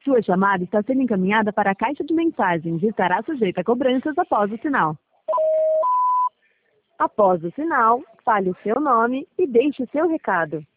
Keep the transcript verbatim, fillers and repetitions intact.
Sua chamada está sendo encaminhada para a caixa de mensagens e estará sujeita a cobranças após o sinal. Após o sinal, fale o seu nome e deixe o seu recado.